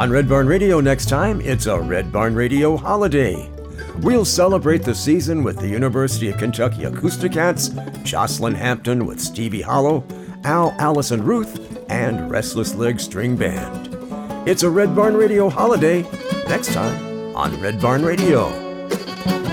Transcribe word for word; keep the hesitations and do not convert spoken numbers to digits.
On Red Barn Radio next time, it's a Red Barn Radio holiday. We'll celebrate the season with the University of Kentucky Acousticats, Jocelyn Hampton with Stevie Hollow, Al, Allison Ruth, and Restless Leg String Band. It's a Red Barn Radio holiday next time on Red Barn Radio.